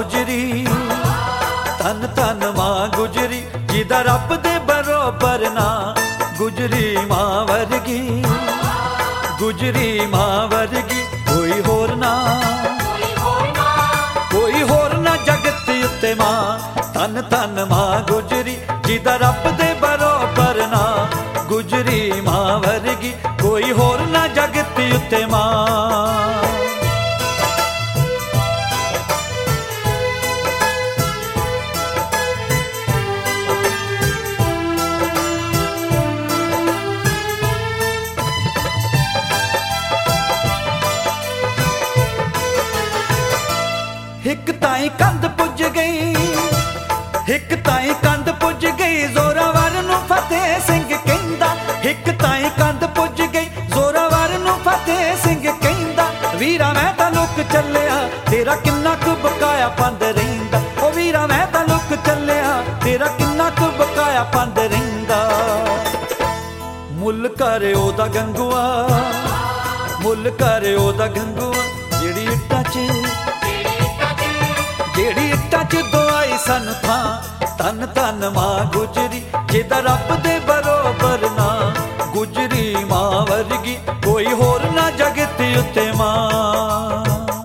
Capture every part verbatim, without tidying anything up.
गुजरी, धन धन मां गुजरी, जिदा रब दे बरोबर ना। गुजरी मां वर्गी, गुजरी मां वर्गी कोई होर ना, कोई होर ना जगत उत्ते मां। धन धन मां गुजरी, जिदा रब दे बरोबर ना। गुजरी मां वर्गी कोई होर ना जगत उत्ते मां। हिक ताई कंध पुज गई, हिक ताई कंध पुज गई, जोरावर नूं फतेह सिंह कहंदा। हिक ताई कंध पुज गई, जोरावर नूं फतेह सिंह कहंदा। वीरा मैं तां लुक चलिया, तेरा किन्ना कु बकाया पंद रहिंदा। ओ वीरा मैं तां लुक चलिया, तेरा किन्ना कु बकाया पंद रहिंदा। मुल करे ओदा गंगूआ, मुल करे ओदा गंगूआ, जेड़ी इट्टां च जेड़ी इट्टां च दुआई सन थां। धन धन मां गुजरी, जिदा रब दे बरोबर ना। गुजरी मां वर्गी कोई होर ना जगत उत्ते मां।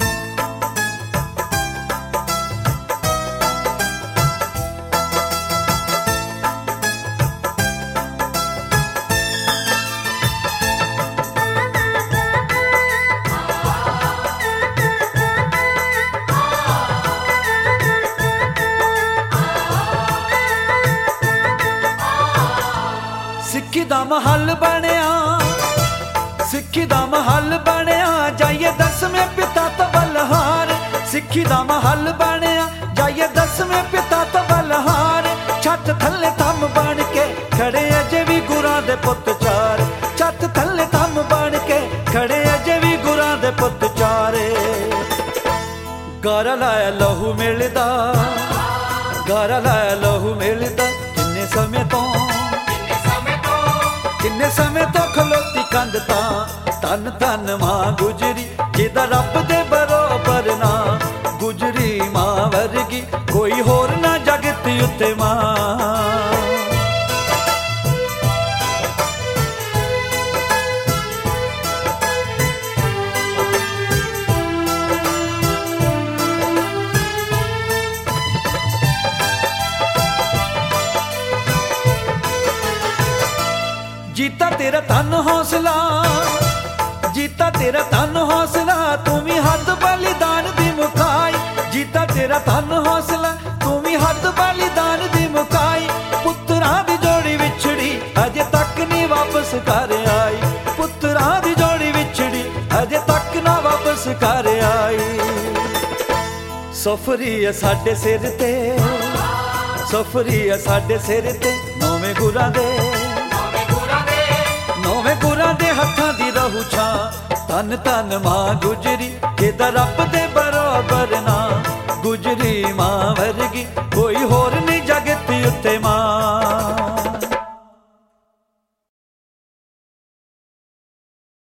सिक्खी दा महल बनिया, सिक्खी दा महल बनिया, जाइए दसवें पिता तो बलहार। सिक्खी दा महल बनिया, जाइए दसवें पिता तो बलहार। छत थल्ले थम बन के खड़े अजे भी गुरां दे पुत चार। छत थल्ले थम बन के खड़े अजे भी गुरां दे पुत चारे। गारा लाया लहू मिलदा, गारा लाया लहू मिलदा, किन्ने समय तो किन्ने समय तो खलोती कंध तां। धन धन मां गुजरी, जिदा रब दे बरोबर ना। गुजरी मां वर्गी कोई होर ना जगत उत्ते मां। जीता तेरा धन हौसला, जीता तेरा धन हौसला, तू भी हद बलिदान दी मुकाई। जीता तेरा धन हौसला, तू भी हद बलिदान दी मुकाई। पुत्तरां दी जोड़ी विछड़ी अजे तक नहीं वापस घर आई। पुत्तरां दी जोड़ी विछड़ी अजे तक ना वापस घर आई। सफरी है साडे सिर ते, सफरी है साडे सिर ते, नौवें गुरां दे, नौवें गुरां दे हत्थां दी रहू छां। धन धन मां गुजरी, जिदा रब दे बरोबर ना। गुजरी मां वर्गी कोई होर नहीं जगत उत्ते मां।